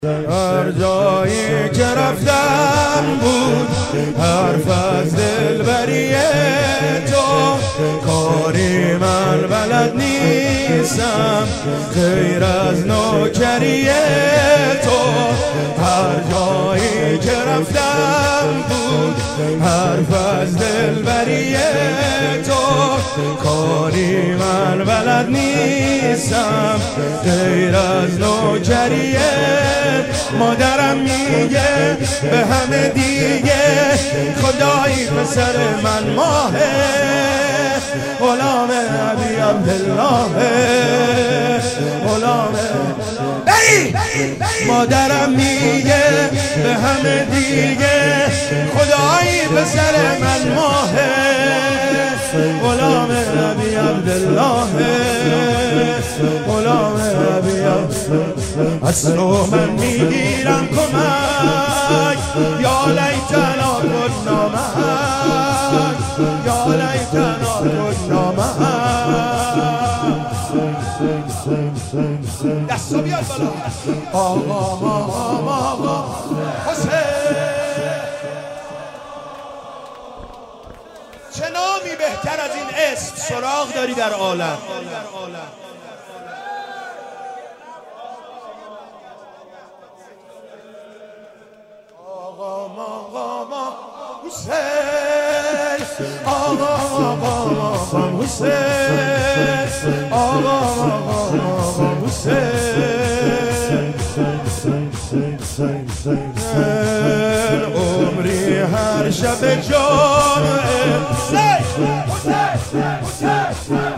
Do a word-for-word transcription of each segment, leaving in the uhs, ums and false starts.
هر جایی که رفتم بود حرف از دلبری تو، کاری من بلد نیستم غیر از نوکری تو. هر جایی که رفتم بود حرف از دلبری تو، کاری من بلد نیستم غیر از نوکری. مادرم میگه به همه دیگه خدایی پسر من ماهه، غلام علی عبدالله، غلام بری. مادرم میگه به همه دیگه خدایی پسر من ماهه، غلام علی عبدالله، غلام علی عبدالله. از رو من میگیرم کمک، یا لیتنا کنا معک، یا لیتنا کنا معک. دستا بیاد بالا. آقا آقا آقا حسین، چه نامی بهتر از این اسم سراغ داری در عالم؟ آقا آقا حسین، آقا آقا حسین، آقا آقا حسین. عمری هر شب جان حسین، حسین، حسین،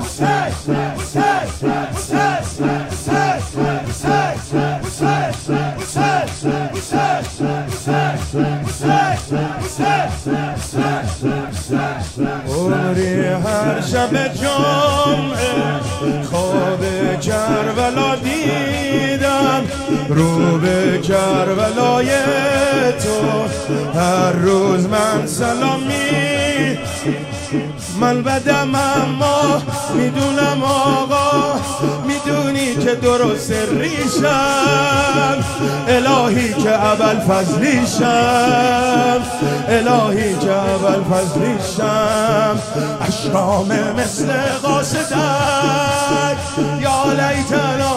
عمری هر شب جمعه خواب کربلا دیدم، رو به کربلای تو هر روز من سلامی. من بدم اما میدونم آقا، میدونی که درست ریشم، الهی که اول فضلیشم، الهی که اول فضلیشم. اشرام مثل قاصدک، یا لیتنا.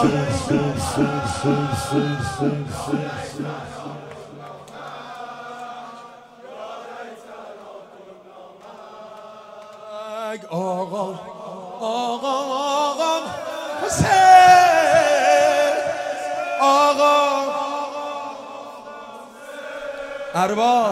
آقا آقا آقا حسین، آقا ارواح.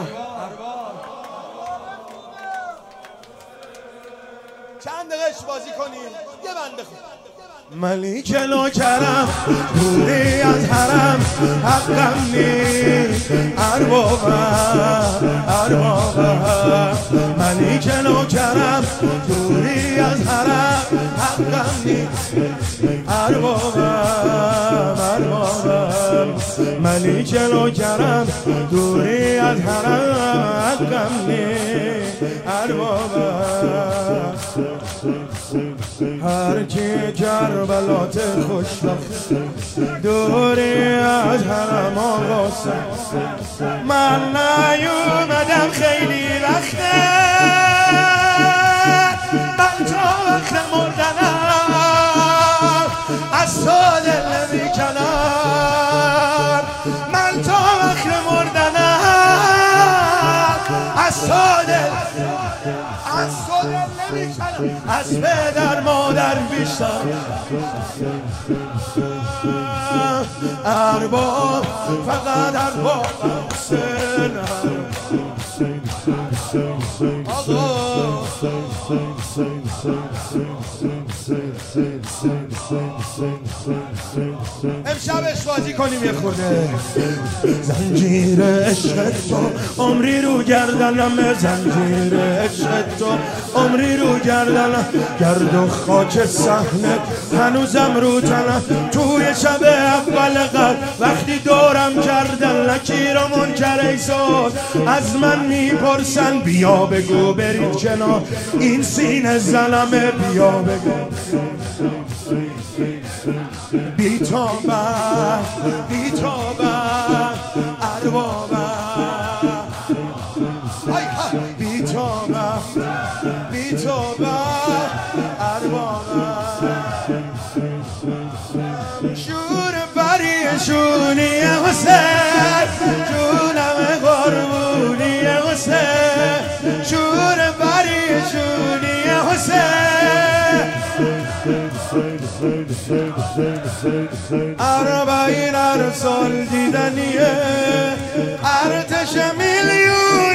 چند دقیقه بازی کنیم یه بنده خدا. ملیک نوکرم دوری از حرم، حقم نیست اربابم، اربابم. ملیک نوکرم دوری از حرم، حقم نیست اربابم، اربابم. ملیک نوکرم دوری از حرم، حقم نیست اربابم. هر کی کربلات خوشبخت دوری از حرم آقا، من نیومدم خیلی وقته، من تا وقت مردنم از تو دل نمیکنم، من تا وقت مردنم از تو دل از تو دل نمیکنم، از پدر مادر بیشتر. ارباب فقط ارباب حسین، امشبش بازی کنیم یه خورده. زنجیر عشق تو عمری رو گردنم، زنجیر عشق تو عمری رو گردنم، گرد و خاک صحنه هنوزم رو تنم. توی شب اول قدر وقتی دورم کردن نکیر و منکر ایسان از من میپرسن بیا بگو برید کنار این سینه ظلمه بیا بگو بیتابه بیتابه اربابه بیتابه بیتابه اربابه شور پریشونی حسین جونم قربونی حسین شور پریشونی حسین اربعین ارسال دیدنیه ارتش میلیون